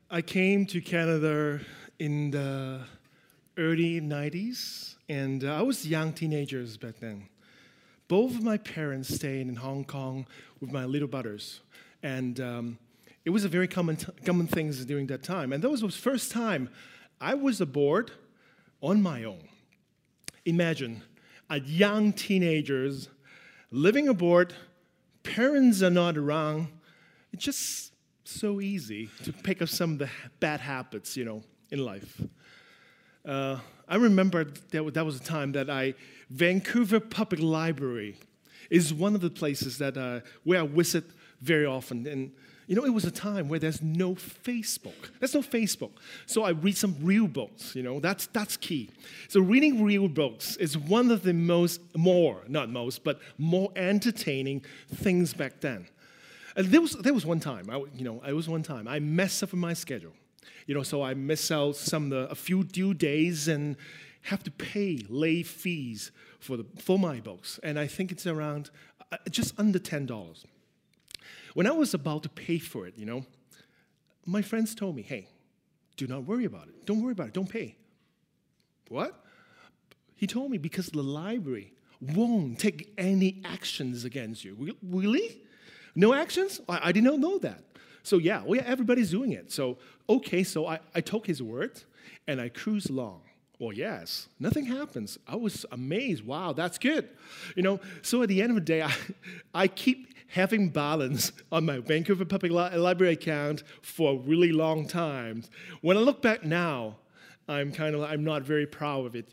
I came to Canada in the early 90s, and I was young teenagers back then. Both of my parents stayed in Hong Kong with my little brothers, and it was a very common thing during that time. And that was the first time I was aboard on my own. Imagine a young teenagers living aboard, parents are not around. It's just so easy to pick up some of the bad habits, in life. I remember that was a time that Vancouver Public Library is one of the places that where I visit very often. And, it was a time where there's no Facebook. There's no Facebook. So I read some real books, that's key. So reading real books is one of the more entertaining things back then. And there was one time, I messed up with my schedule. So I miss out a few due days and have to pay late fees for my books. And I think it's around just under $10. When I was about to pay for it, my friends told me, hey, do not worry about it. Don't worry about it. Don't pay. What? He told me because the library won't take any actions against you. Really? No actions? I did not know that. So yeah, everybody's doing it. So, okay, so I took his word, and I cruised along. Well, yes, nothing happens. I was amazed. Wow, that's good. So at the end of the day, I keep having balance on my Vancouver Public Library account for a really long time. When I look back now, I'm not very proud of it,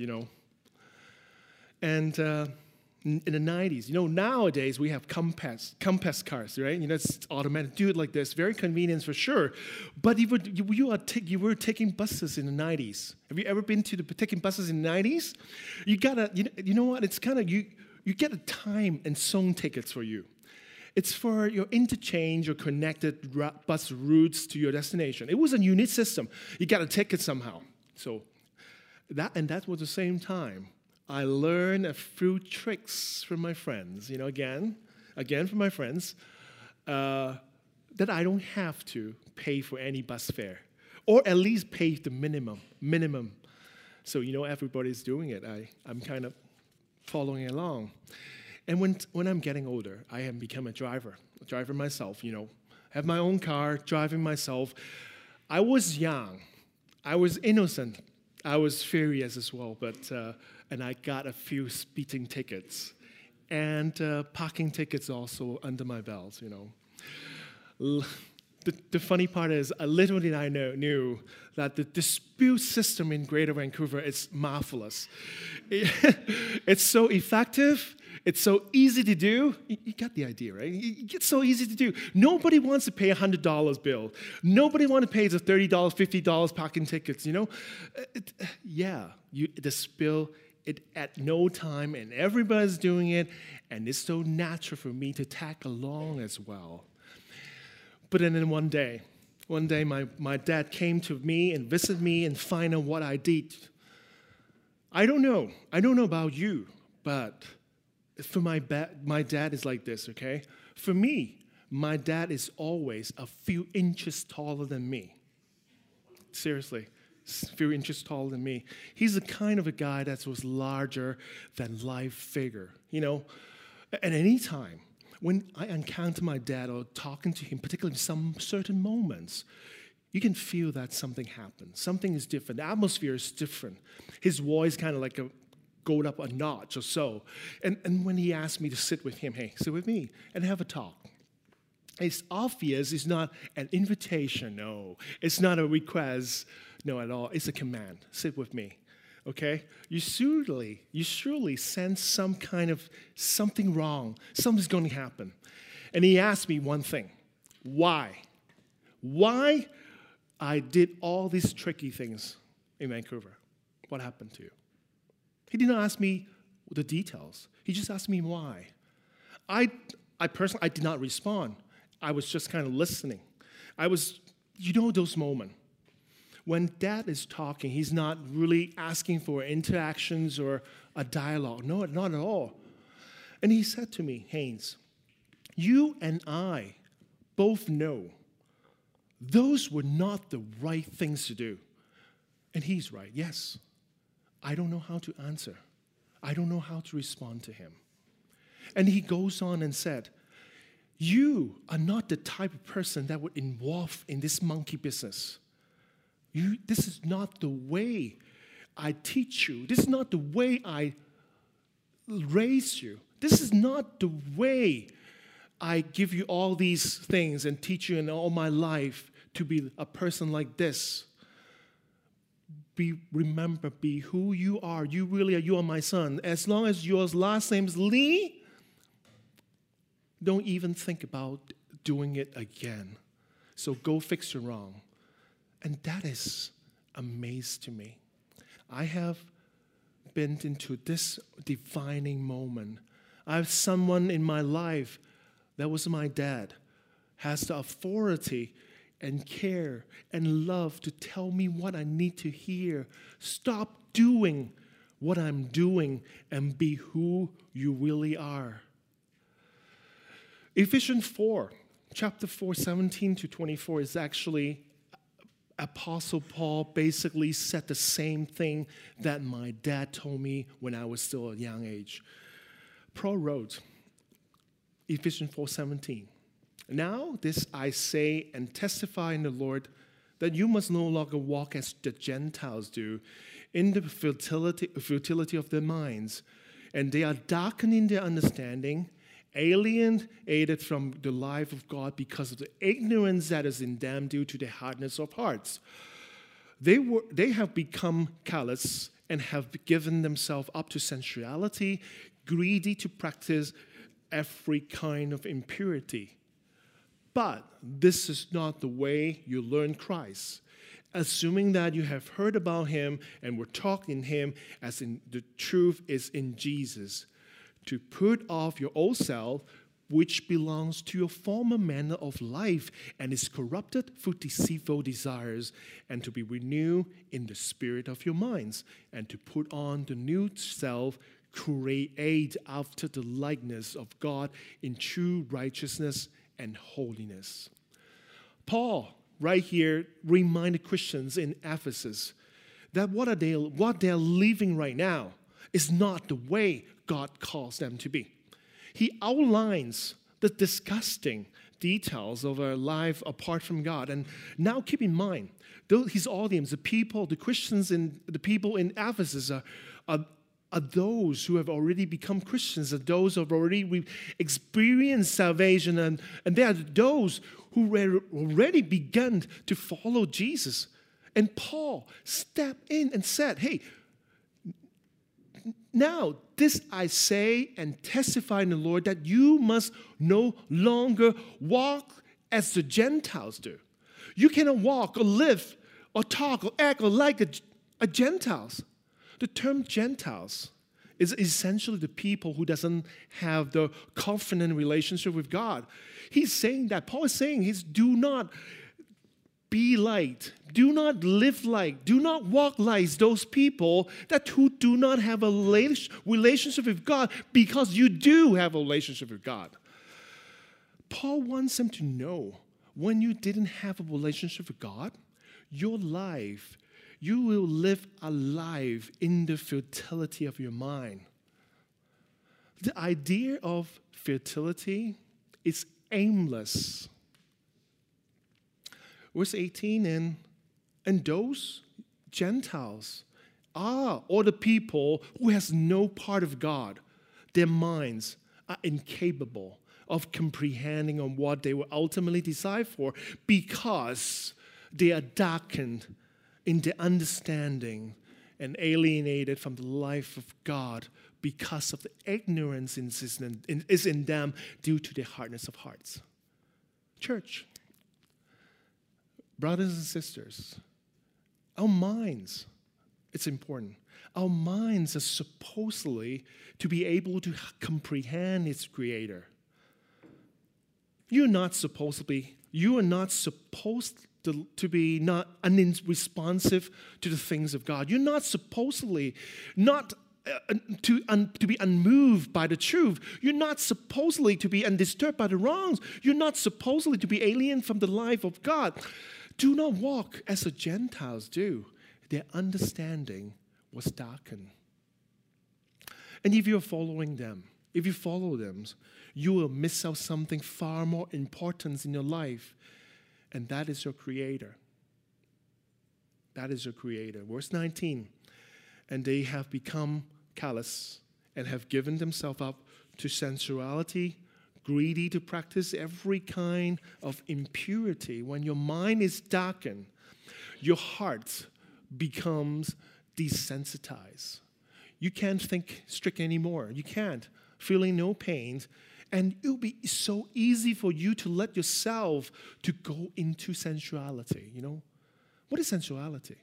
And in the 90s, nowadays we have Compass cars, right? It's automatic. Do it like this, very convenient for sure. But you were taking buses in the 90s. Have you ever been taking buses in the 90s? You gotta, you know what? It's kind of you get a time and zone tickets for you. It's for your interchange or connected bus routes to your destination. It was a unique system. You got a ticket somehow. So that was the same time. I learned a few tricks from my friends, again from my friends, that I don't have to pay for any bus fare, or at least pay the minimum. So, everybody's doing it. I'm kind of following along. And when I'm getting older, I have become a driver myself, have my own car, driving myself. I was young. I was innocent. I was furious as well, and I got a few speeding tickets and parking tickets also under my belt, The funny part is, little did I knew that the dispute system in Greater Vancouver is marvelous. It's so effective. It's so easy to do. You got the idea, right? It's so easy to do. Nobody wants to pay a $100 bill. Nobody wants to pay the $30, $50 parking tickets, this bill, it at no time, and everybody's doing it, and it's so natural for me to tag along as well. But then one day my dad came to me and visited me and find out what I did. I don't know about you, but for my dad is like this, okay? For me, my dad is always a few inches taller than me. Seriously, a few inches taller than me. He's the kind of a guy that was larger than life figure, At any time, when I encounter my dad or talking to him, particularly in some certain moments, you can feel that something happened. Something is different. The atmosphere is different. His voice kind of like go up a notch or so. And when he asked me to sit with him, hey, sit with me and have a talk. It's obvious. It's not an invitation. No. It's not a request. No, at all. It's a command. Sit with me. Okay? You surely sense some kind of something wrong. Something's going to happen. And he asked me one thing. Why? Why I did all these tricky things in Vancouver? What happened to you? He did not ask me the details. He just asked me why. I personally did not respond. I was just kind of listening. I was, those moments. When Dad is talking, he's not really asking for interactions or a dialogue. No, not at all. And he said to me, Haynes, you and I both know those were not the right things to do. And he's right, yes. I don't know how to answer. I don't know how to respond to him. And he goes on and said, you are not the type of person that would involve in this monkey business. This is not the way I teach you. This is not the way I raise you. This is not the way I give you all these things and teach you in all my life to be a person like this. Remember, be who you are. You really are. You are my son. As long as your last name is Lee, don't even think about doing it again. So go fix your wrong. And that is amazing to me. I have been into this defining moment. I have someone in my life that was my dad, has the authority and care and love to tell me what I need to hear. Stop doing what I'm doing and be who you really are. Ephesians 4, chapter 4, 17 to 24 is actually Apostle Paul basically said the same thing that my dad told me when I was still a young age. Paul wrote, Ephesians 4:17. Now this I say and testify in the Lord, that you must no longer walk as the Gentiles do, in the futility of their minds, and they are darkening their understanding, alienated from the life of God because of the ignorance that is in them due to the hardness of hearts. They have become callous and have given themselves up to sensuality, greedy to practice every kind of impurity. But this is not the way you learn Christ. Assuming that you have heard about him and were taught in him, as in the truth is in Jesus, to put off your old self, which belongs to your former manner of life and is corrupted through deceitful desires, and to be renewed in the spirit of your minds, and to put on the new self, created after the likeness of God in true righteousness and holiness. Paul, right here, reminded Christians in Ephesus that what they're living right now is not the way God calls them to be. He outlines the disgusting details of our life apart from God. And now keep in mind, his audience, the people, the Christians and the people in Ephesus are those who have already become Christians, are those who have already experienced salvation, and they are those who already begun to follow Jesus. And Paul stepped in and said, hey, now this I say and testify in the Lord, that you must no longer walk as the Gentiles do. You cannot walk or live or talk or act or like a Gentiles. The term Gentiles is essentially the people who doesn't have the confident relationship with God. He's saying that, Paul is saying, do not be like, do not live like, do not walk like those people who do not have a relationship with God, because you do have a relationship with God. Paul wants them to know, when you didn't have a relationship with God, your life, you will live a life in the futility of your mind. The idea of futility is aimless. Verse 18, and those Gentiles are all the people who has no part of God. Their minds are incapable of comprehending on what they were ultimately designed for, because they are darkened in their understanding and alienated from the life of God because of the ignorance is in them due to the hardness of hearts. Church, brothers and sisters, our minds, it's important. Our minds are supposedly to be able to comprehend its creator. You are not supposed to be not unresponsive to the things of God. You're not supposedly not to be unmoved by the truth. You're not supposedly to be undisturbed by the wrongs. You're not supposedly to be alien from the life of God. Do not walk as the Gentiles do. Their understanding was darkened. And if you're following them, if you follow them, you will miss out something far more important in your life, and that is your Creator. That is your Creator. Verse 19, and they have become callous and have given themselves up to sensuality, greedy to practice every kind of impurity. When your mind is darkened, your heart becomes desensitized. You can't think straight anymore. You can't. Feeling no pain. And it'll be so easy for you to let yourself to go into sensuality, you know? What is sensuality?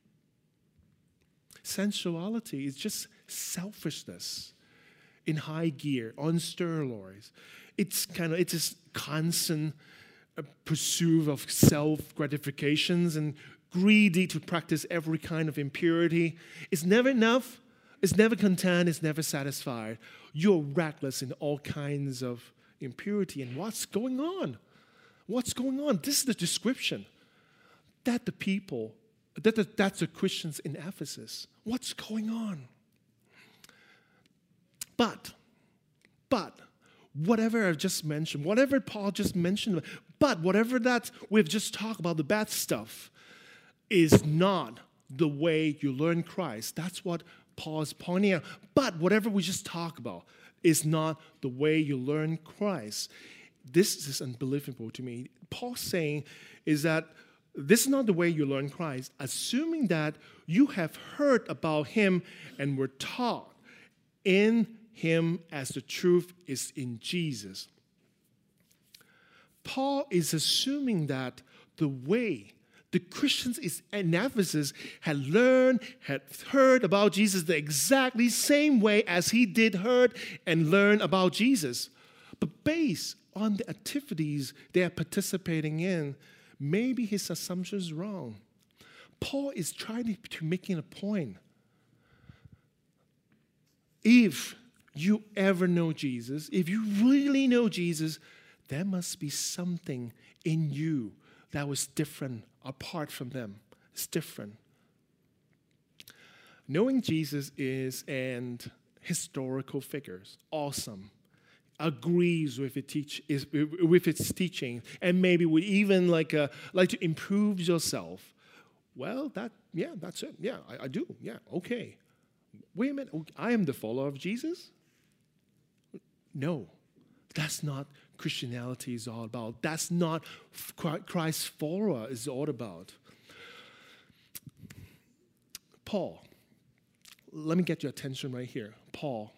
Sensuality is just selfishness in high gear, on steroids. It's just constant pursuit of self-gratifications and greedy to practice every kind of impurity. It's never enough. It's never content. It's never satisfied. You're reckless in all kinds of impurity. And what's going on? What's going on? This is the description that the people, that's the Christians in Ephesus. What's going on? But, whatever I've just mentioned, whatever Paul just mentioned, but whatever that we've just talked about, the bad stuff, is not the way you learn Christ. That's what Paul is pointing out. But whatever we just talked about is not the way you learn Christ. This is unbelievable to me. Paul's saying is that this is not the way you learn Christ, assuming that you have heard about him and were taught in him as the truth is in Jesus. Paul is assuming that the way the Christians in Ephesus had heard about Jesus the exactly same way as he did heard and learn about Jesus. But based on the activities they are participating in, maybe his assumption is wrong. Paul is trying to make a point. If you ever know Jesus, if you really know Jesus, there must be something in you that was different apart from them. It's different. Knowing Jesus is an historical figure. Awesome. Agrees with its teaching, and maybe would even like to improve yourself. Well, that's it. Yeah, I do. Yeah, okay. Wait a minute. I am the follower of Jesus? No, that's not Christianity is all about. That's not Christ's follower is all about. Paul, let me get your attention right here. Paul,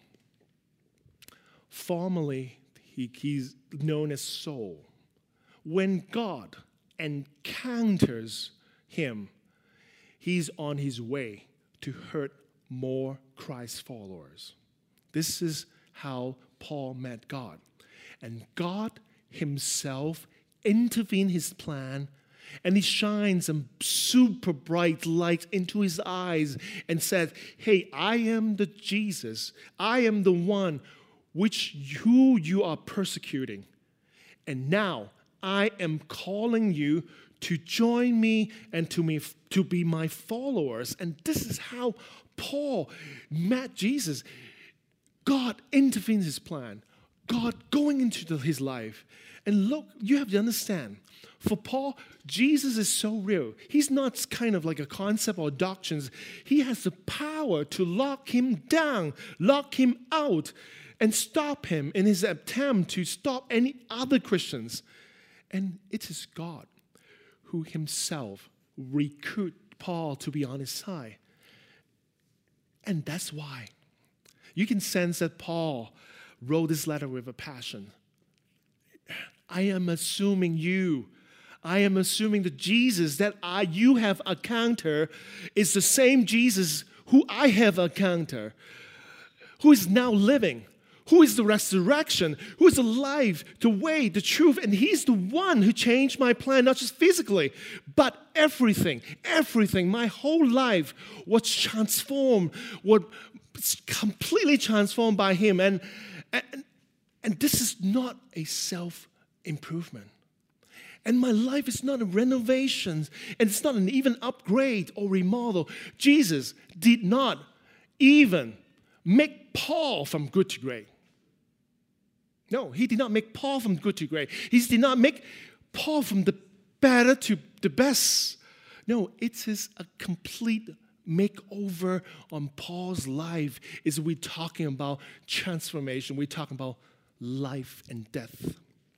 formerly he's known as Saul. When God encounters him, he's on his way to hurt more Christ followers. This is how Paul met God. And God himself intervened his plan, and he shines some super bright light into his eyes and said, hey, I am the Jesus. I am the one who you are persecuting. And now I am calling you to join me and to be my followers. And this is how Paul met Jesus. God intervenes his plan. God going into his life. And look, you have to understand, for Paul, Jesus is so real. He's not kind of like a concept or doctrines. He has the power to lock him down, lock him out, and stop him in his attempt to stop any other Christians. And it is God who himself recruited Paul to be on his side. And that's why you can sense that Paul wrote this letter with a passion. I am assuming the Jesus that you have encountered is the same Jesus who I have encountered, who is now living, who is the resurrection, who is the life, the way, the truth, and he's the one who changed my plan, not just physically, but everything, my whole life was transformed, completely transformed by him. And this is not a self-improvement. And my life is not a renovation, and it's not an even upgrade or remodel. Jesus did not even make Paul from good to great. No, he did not make Paul from good to great. He did not make Paul from the better to the best. No, it is a complete makeover on Paul's life. Is we're talking about transformation. We're talking about life and death.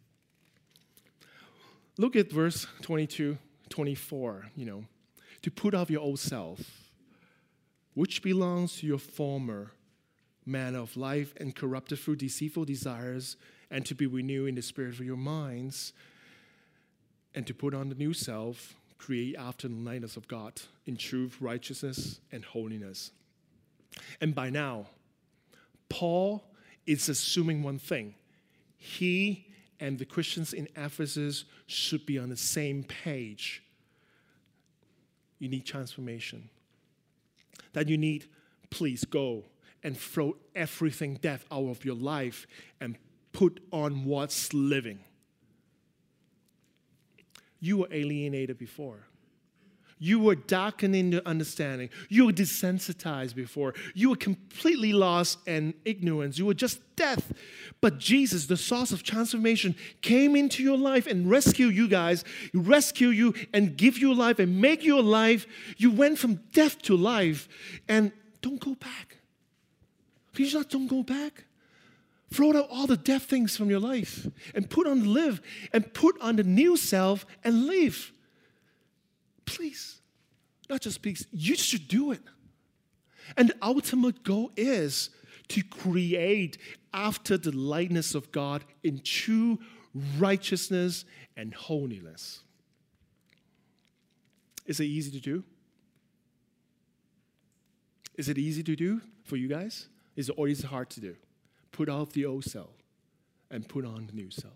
Look at verse 22, 24, to put off your old self, which belongs to your former manner of life and corrupted through deceitful desires, and to be renewed in the spirit of your minds, and to put on the new self, create after the likeness of God in truth, righteousness, and holiness. And by now, Paul is assuming one thing. He and the Christians in Ephesus should be on the same page. You need transformation. That you need, please go and throw everything death out of your life and put on what's living. You were alienated before. You were darkened in your understanding. You were desensitized before. You were completely lost and ignorant. You were just death. But Jesus, the source of transformation, came into your life and rescued you guys. He rescued you and give you life and make you alive. You went from death to life. And don't go back. Please don't go back. Throw out all the death things from your life and put on the live and put on the new self and live. Please, not just please, you should do it. And the ultimate goal is to create after the likeness of God in true righteousness and holiness. Is it easy to do? Is it easy to do for you guys? Is it always hard to do? Put off the old self and put on the new self.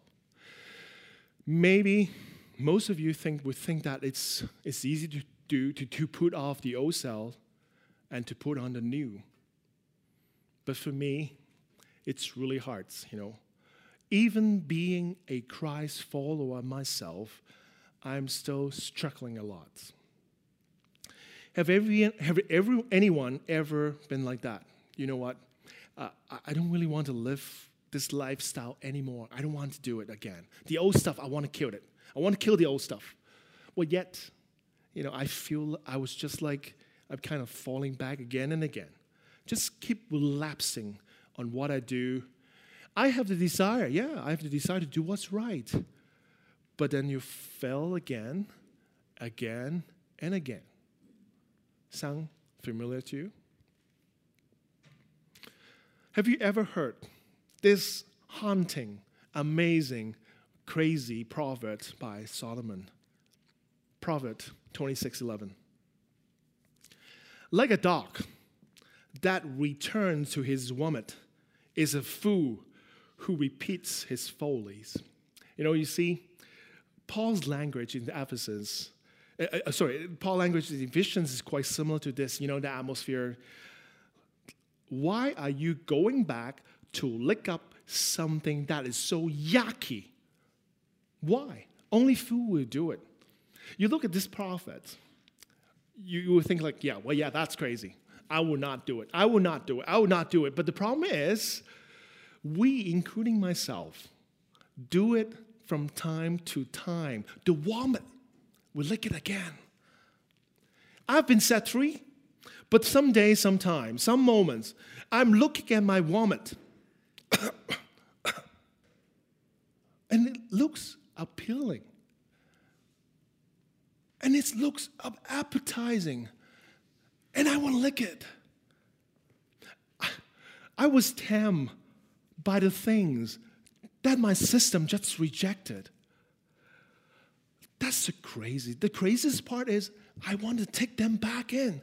Maybe most of you would think that it's easy to do to put off the old self and to put on the new. But for me, it's really hard, Even being a Christ follower myself, I'm still struggling a lot. Have anyone ever been like that? You know what? I don't really want to live this lifestyle anymore. I don't want to do it again. The old stuff, I want to kill it. I want to kill the old stuff. Well, yet, I feel I was just like, I'm kind of falling back again and again. Just keep relapsing on what I do. I have the desire, I have the desire to do what's right. But then you fail again, and again. Sound familiar to you? Have you ever heard this haunting, amazing, crazy proverb by Solomon? Proverb 26:11. Like a dog that returns to his vomit is a fool who repeats his follies. You see, Paul's language in Ephesus, Paul's language in Ephesians is quite similar to this, the atmosphere. Why are you going back to lick up something that is so yucky? Why? Only fool will do it. You look at this prophet, you would think like, that's crazy. I will not do it. I will not do it. I will not do it. But the problem is, we, including myself, do it from time to time. The vomit, we lick it again. I've been set free. But some days, sometimes, some moments, I'm looking at my vomit. And it looks appealing. And it looks appetizing. And I want to lick it. I was tempted by the things that my system just rejected. That's the craziest part is I want to take them back in.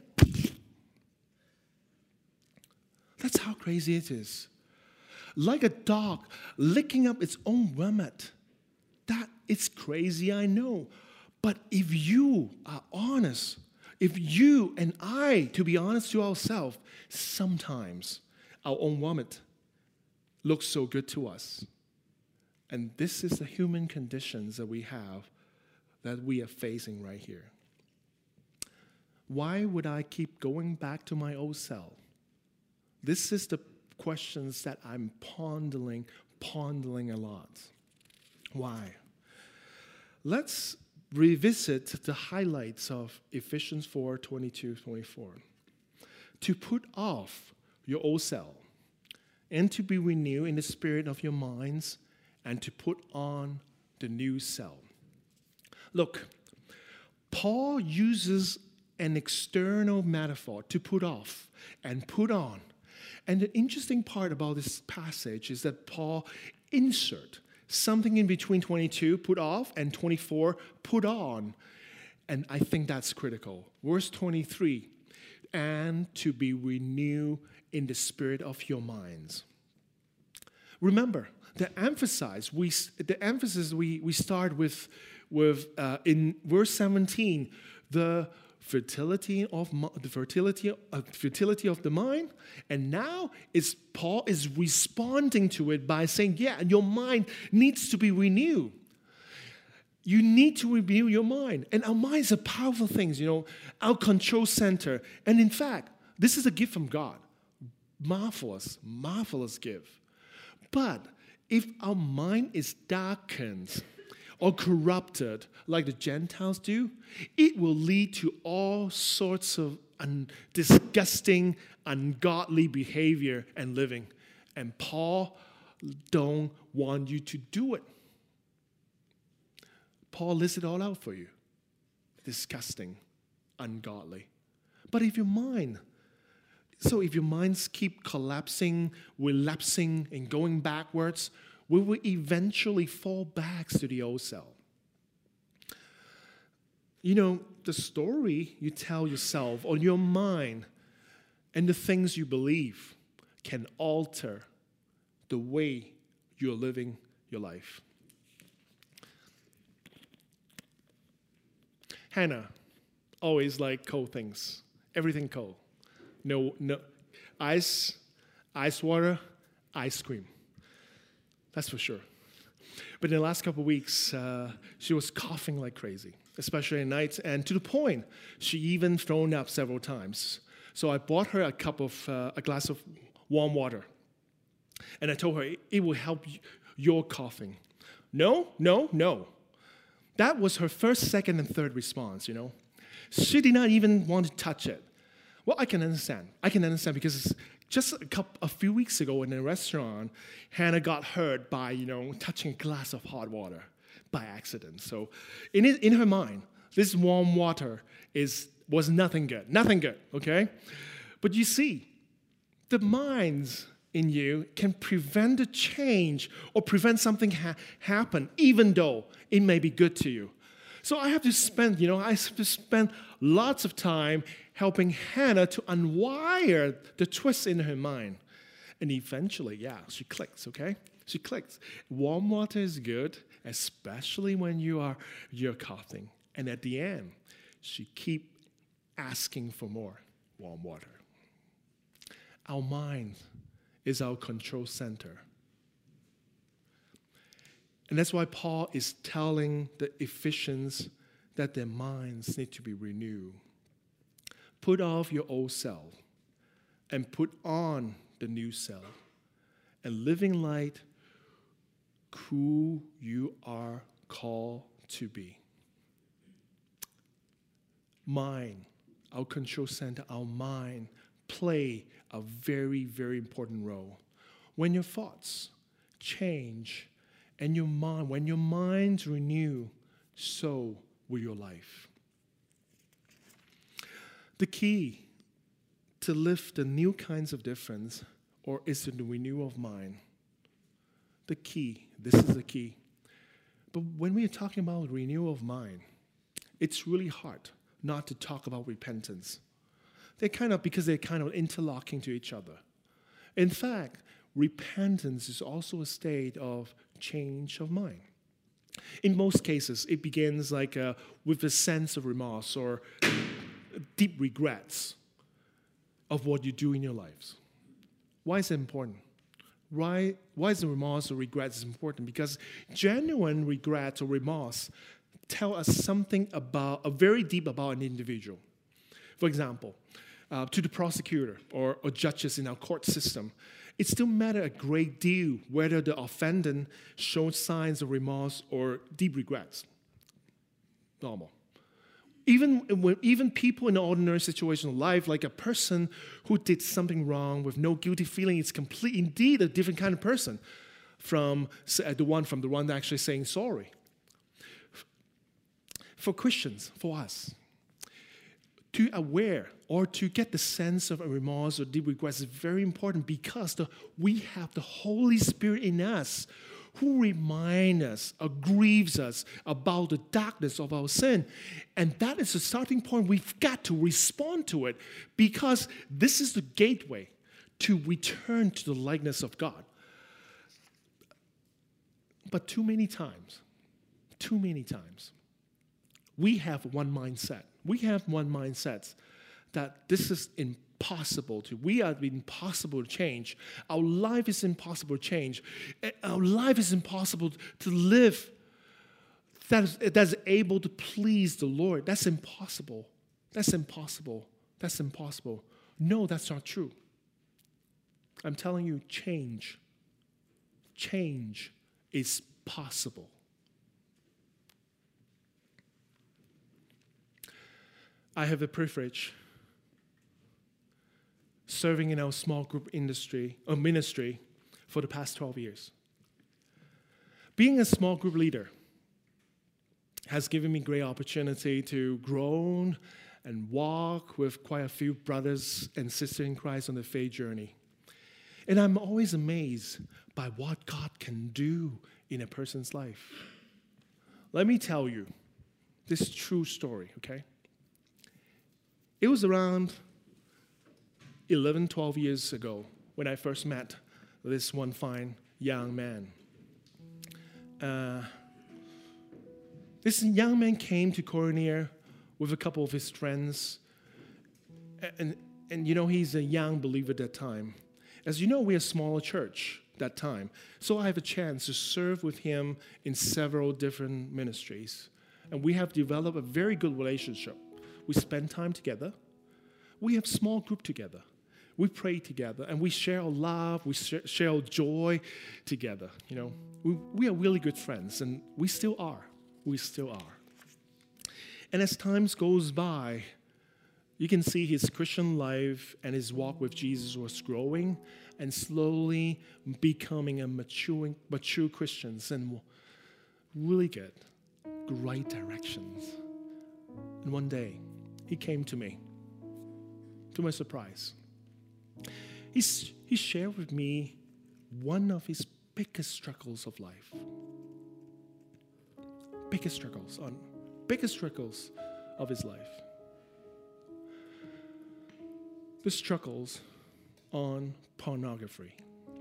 That's how crazy it is. Like a dog licking up its own vomit. That it's crazy, I know. But if you are honest, If you and I, to be honest to ourselves, sometimes our own vomit looks so good to us. And this is the human conditions that we have, that we are facing right here. Why would I keep going back to my old self? This is the questions that I'm pondering a lot. Why? Let's revisit the highlights of Ephesians 4:22-24. To put off your old self, and to be renewed in the spirit of your minds, and to put on the new self. Look, Paul uses an external metaphor to put off and put on. And the interesting part about this passage is that Paul insert something in between 22, put off, and 24, put on. And I think that's critical. Verse 23, and to be renewed in the spirit of your minds. Remember, the emphasis we start with in verse 17, the fertility of the mind, and now Paul is responding to it by saying, yeah, your mind needs to be renewed. You need to renew your mind. And our minds are powerful things, our control center. And in fact, this is a gift from God. Marvelous, marvelous gift. But if our mind is darkened or corrupted like the Gentiles do, it will lead to all sorts of disgusting, ungodly behavior and living. And Paul don't want you to do it. Paul lists it all out for you. Disgusting, ungodly. But if your minds keep collapsing, relapsing, and going backwards, we will eventually fall back to the old self. The story you tell yourself or your mind and the things you believe can alter the way you're living your life. Hannah always liked cold things, everything cold. No ice water, ice cream. That's for sure. But in the last couple of weeks, she was coughing like crazy, especially at night, and to the point, she even thrown up several times. So I bought her a glass of warm water, and I told her it will help your coughing. No. That was her first, second, and third response, She did not even want to touch it. Well, I can understand because just a few weeks ago in a restaurant, Hannah got hurt by, touching a glass of hot water by accident. So in her mind, this warm water was nothing good, okay? But you see, the minds in you can prevent a change or prevent something happen, even though it may be good to you. So I have to spend lots of time helping Hannah to unwire the twists in her mind. And eventually, she clicks, okay? She clicks. Warm water is good, especially when you're coughing. And at the end, she keep asking for more warm water. Our mind is our control center. And that's why Paul is telling the Ephesians that their minds need to be renewed. Put off your old self and put on the new self, and living light who you are called to be. Mind, our control center, our mind play a very, very important role. When your thoughts change and when your mind's renew, so will your life. The key to live the new kinds of difference is the renewal of mind. This is the key. But when we are talking about renewal of mind, it's really hard not to talk about repentance. Because they're kind of interlocking to each other. In fact, repentance is also a state of change of mind. In most cases, it begins with a sense of remorse or deep regrets of what you do in your lives. Why is it important? Why is the remorse or regrets important? Because genuine regrets or remorse tell us something very deep about an individual. For example, to the prosecutor or judges in our court system, it still matters a great deal whether the offendant shows signs of remorse or deep regrets. Normal. Even people in an ordinary situation of life, like a person who did something wrong with no guilty feeling, is indeed a different kind of person from the one actually saying sorry. For Christians, for us, to aware or to get the sense of a remorse or deep regrets is very important because we have the Holy Spirit in us who reminds us or grieves us about the darkness of our sin. And that is the starting point. We've got to respond to it because this is the gateway to return to the likeness of God. But too many times, we have one mindset. We have one mindset that this is impossible we are impossible to change. Our life is impossible to change. Our life is impossible to live that's able to please the Lord. That's impossible. That's impossible. That's impossible. No, that's not true. I'm telling you, change is possible. I have a privilege serving in our small group ministry for the past 12 years. Being a small group leader has given me great opportunity to grow and walk with quite a few brothers and sisters in Christ on the faith journey. And I'm always amazed by what God can do in a person's life. Let me tell you this true story, okay? It was around 11, 12 years ago when I first met this one fine young man. This young man came to Coroneer with a couple of his friends. And you know, he's a young believer at that time. As you know, we're a smaller church that time. So I have a chance to serve with him in several different ministries. And we have developed a very good relationship. We spend time together. We have small group together. We pray together, and we share our love, we share our joy together. You know, we are really good friends, and we still are. We still are. And as time goes by, you can see his Christian life and his walk with Jesus was growing and slowly becoming a mature Christians and really get great directions. And one day, he came to me, to my surprise. He shared with me one of his biggest struggles of life. Biggest struggles of his life. The struggles on pornography.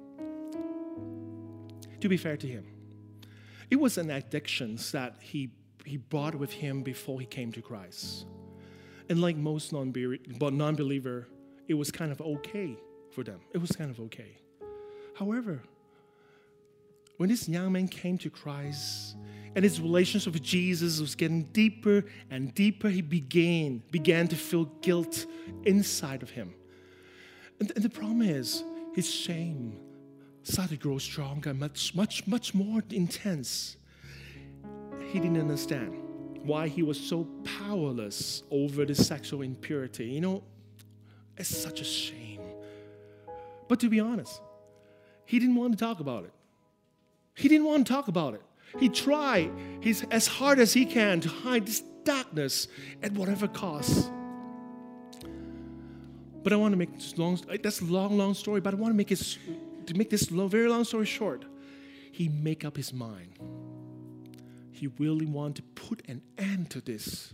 To be fair to him, it was an addiction that he brought with him before he came to Christ. And like most non-believer, it was kind of okay for them. It was kind of okay. However, when this young man came to Christ and his relationship with Jesus was getting deeper and deeper, he began to feel guilt inside of him. And the problem is, his shame started to grow stronger, much more intense. He didn't understand why he was so powerless over the sexual impurity. You know, it's such a shame. But to be honest, he didn't want to talk about it. He tried as hard as he can to hide this darkness at whatever cost. But I want to make that's a long story, but I want to make this very long story short. He made up his mind. He really wanted to put an end to this.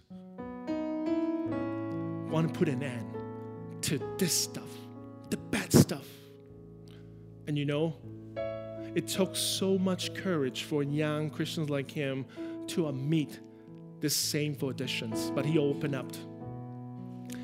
Want to put an end to this stuff, the bad stuff. And you know, it took so much courage for young Christians like him to admit this shameful additions, but he opened up.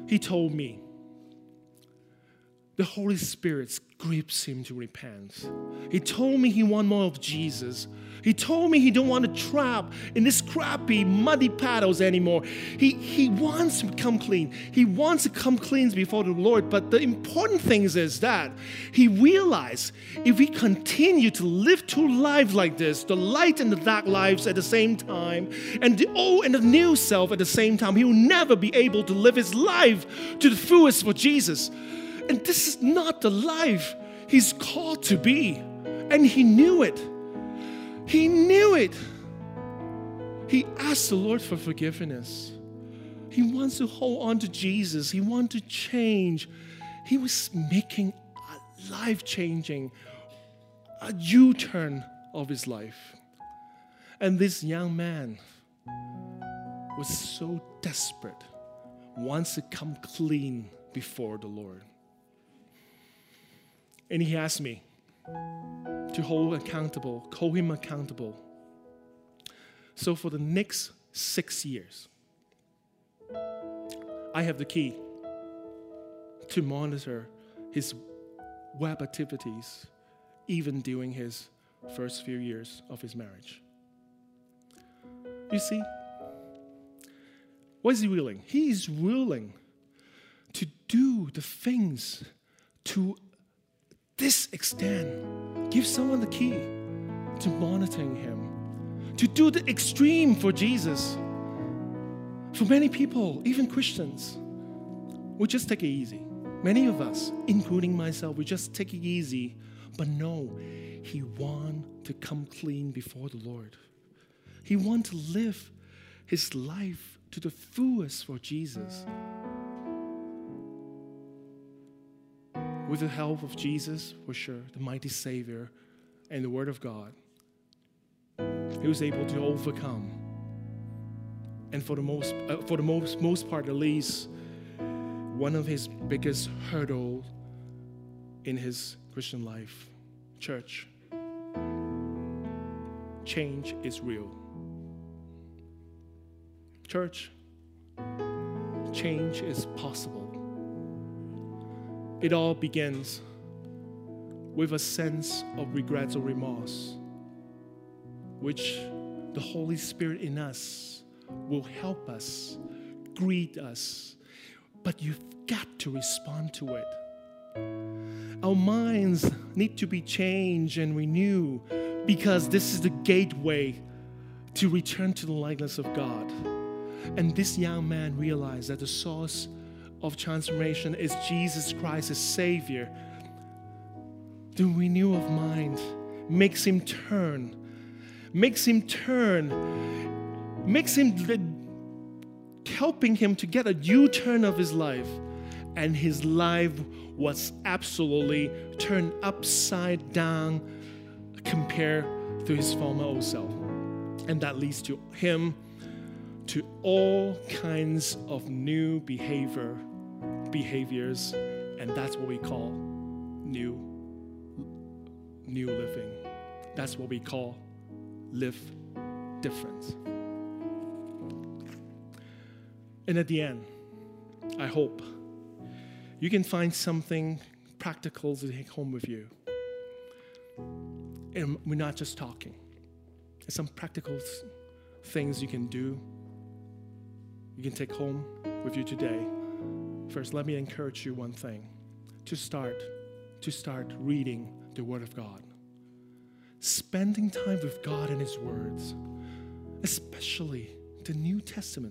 he told me the Holy Spirit grips him to repent. He told me he wants more of Jesus. He told me he don't want to trap in this crappy, muddy paddles anymore. He wants to come clean. He wants to come clean before the Lord. But the important thing is that he realized if we continue to live two lives like this, the light and the dark lives at the same time, and the old and the new self at the same time, he will never be able to live his life to the fullest for Jesus. And this is not the life he's called to be. And he knew it. He knew it. He asked the Lord for forgiveness. He wants to hold on to Jesus. He wants to change. He was making a life-changing, a U-turn of his life. And this young man was so desperate, wants to come clean before the Lord. And he asked me to hold him accountable. So for the next 6 years, I have the key to monitor his web activities, even during his first few years of his marriage. You see, what is he willing? He is willing to do the things to this extent. Give someone the key to monitoring him, to do the extreme for Jesus. For many people, even Christians, we just take it easy. Many of us, including myself, we just take it easy. But no, he wants to come clean before the Lord. He wants to live his life to the fullest for Jesus. With the help of Jesus, for sure, the mighty Savior and the Word of God, he was able to overcome. And for the most part, at least, one of his biggest hurdles in his Christian life, church. Change is real. Church, change is possible. It all begins with a sense of regret or remorse, which the Holy Spirit in us will help us, greet us, but you've got to respond to it. Our minds need to be changed and renewed because this is the gateway to return to the likeness of God. And this young man realized that the source of transformation is Jesus Christ, his Savior. The renewal of mind makes him helping him to get a U-turn of his life. And his life was absolutely turned upside down compared to his former old self. And that leads to him to all kinds of new behaviors, and that's what we call new living. That's what we call live different. And at the end, I hope you can find something practical to take home with you. And we're not just talking. There's some practical things you can do, you can take home with you today. First, let me encourage you one thing. To start reading the Word of God. Spending time with God and His words. Especially the New Testament.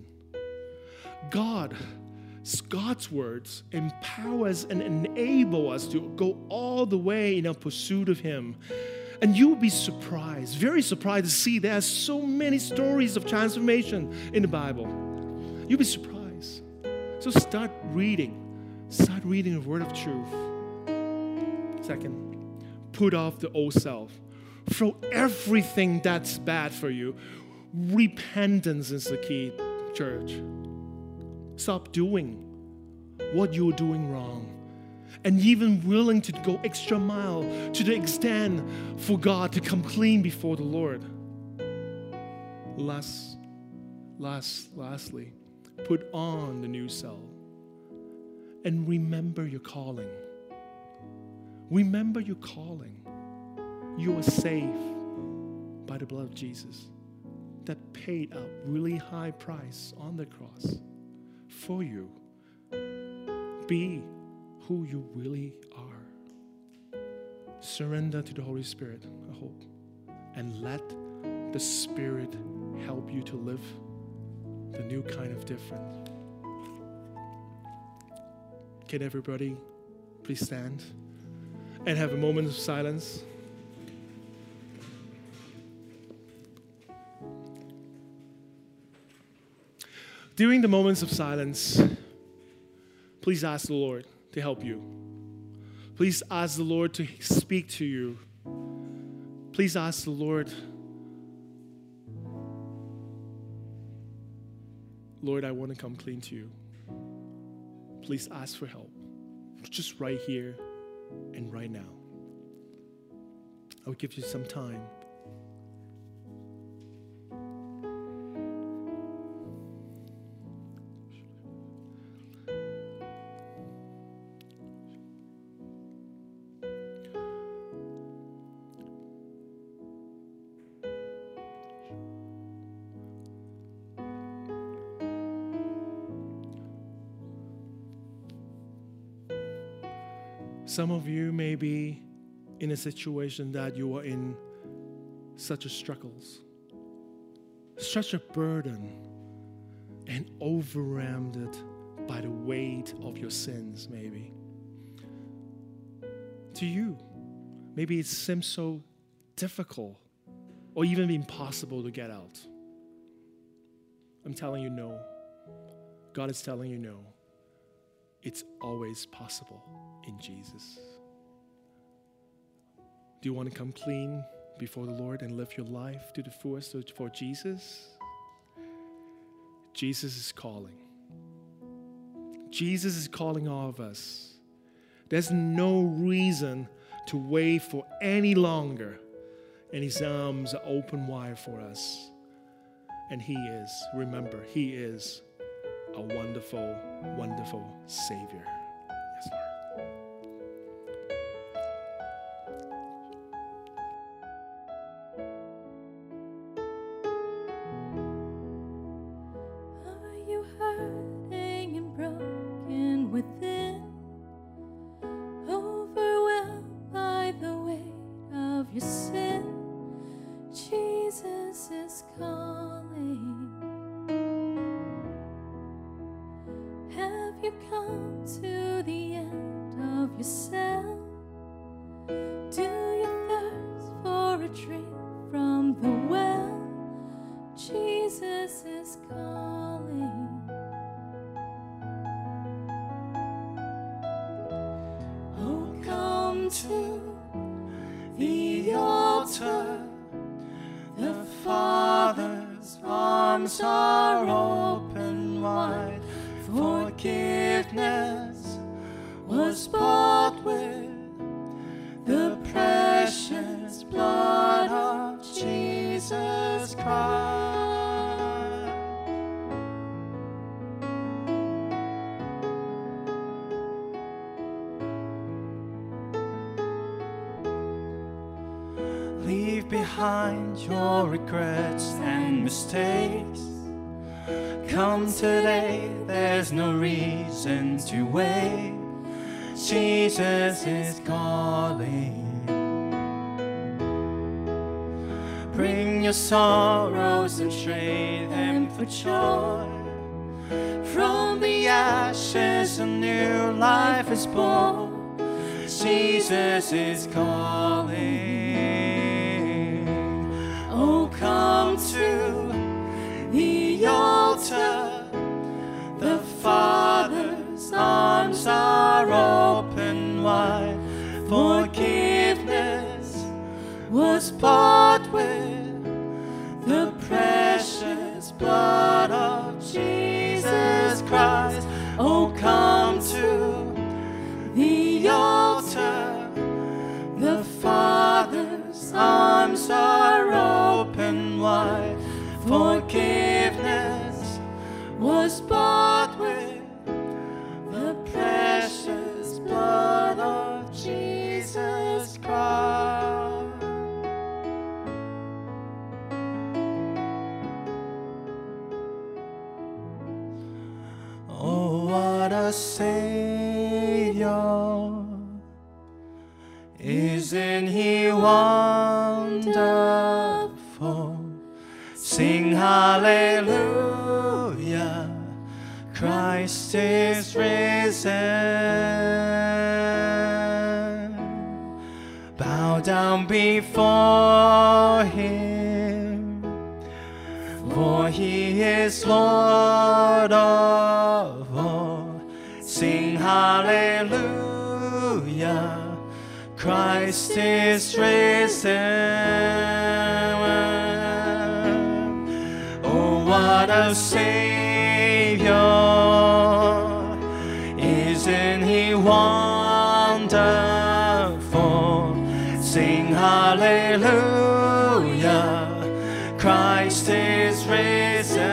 God's words empower us and enable us to go all the way in our pursuit of Him. And you'll be surprised, very surprised to see there are so many stories of transformation in the Bible. You'll be surprised. So start reading the word of truth. Second, put off the old self. Throw everything that's bad for you. Repentance is the key, church. Stop doing what you're doing wrong. And even willing to go extra mile to the extent for God to come clean before the Lord. Lastly, put on the new self. and remember your calling. Remember your calling. You are saved by the blood of Jesus that paid a really high price on the cross for you. Be who you really are. Surrender to the Holy Spirit, I hope, and let the Spirit help you to live the new kind of different. Can everybody please stand and have a moment of silence? During the moments of silence, please ask the Lord to help you. Please ask the Lord to speak to you. Please ask the Lord, Lord, I want to come clean to you. Please ask for help. Just right here and right now. I'll give you some time. Some of you may be in a situation that you are in such a struggles, such a burden, and overwhelmed by the weight of your sins, maybe. To you, maybe it seems so difficult or even impossible to get out. I'm telling you no. God is telling you no. It's always possible in Jesus. Do you want to come clean before the Lord and live your life to the fullest for Jesus? Jesus is calling. Jesus is calling all of us. There's no reason to wait for any longer. And His arms are open wide for us. And He is, remember, He is a wonderful, wonderful Savior. Yes, Lord. Are you hurting and broken within? Overwhelmed by the weight of your sin? Jesus is calling. Have you come to the end of yourself? Do you thirst for a drink from the well? Jesus is calling. Oh, come to the altar. The Father's arms are open wide. Forgiveness was bought with the precious blood of Jesus Christ. Leave behind your regrets and mistakes. Come today, there's no reason to wait. Jesus is calling. Bring your sorrows and trade them for joy. From the ashes a new life is born. Jesus is calling. Oh, come to the altar. The Father's arms are open wide. Forgiveness was bought with the precious blood of Jesus Christ. Oh, come to the altar. The Father's arms are open wide. Forgiveness was bought with a Savior. Isn't He wonderful? Sing hallelujah, Christ is risen. Bow down before Him, for He is Lord of all. Sing hallelujah, Christ is risen. Oh, what a Savior! Isn't He wonderful? Sing hallelujah, Christ is risen.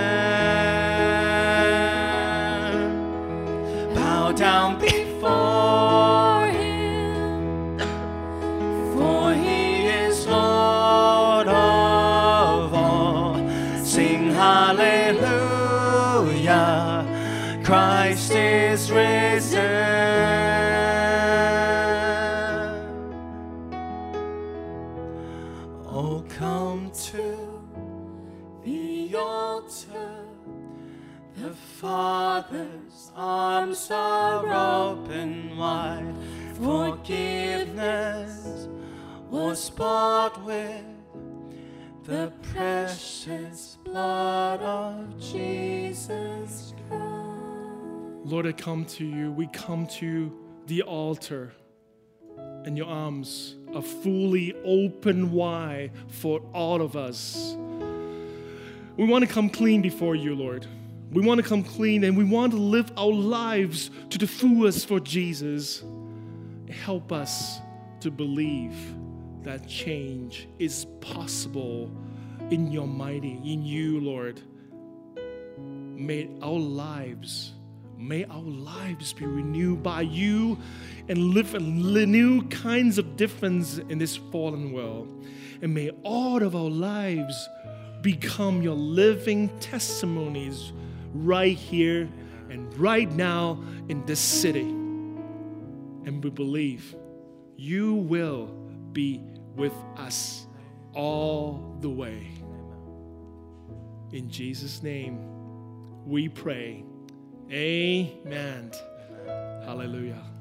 Bow down before Him, for He is Lord of all. Sing hallelujah, Christ is risen. Oh, come to the altar. The Father's arms are open wide. Forgiveness was bought with the precious blood of Jesus Christ. Lord, I come to you. We come to the altar, and your arms are fully open wide for all of us. We want to come clean before you, Lord. We want to come clean, and we want to live our lives to the fullest for Jesus. Help us to believe that change is possible in your mighty, in you, Lord. May our lives be renewed by you and live new kinds of difference in this fallen world. And may all of our lives become your living testimonies right here and right now in this city. And we believe you will be with us all the way. In Jesus' name, we pray. Amen. Hallelujah.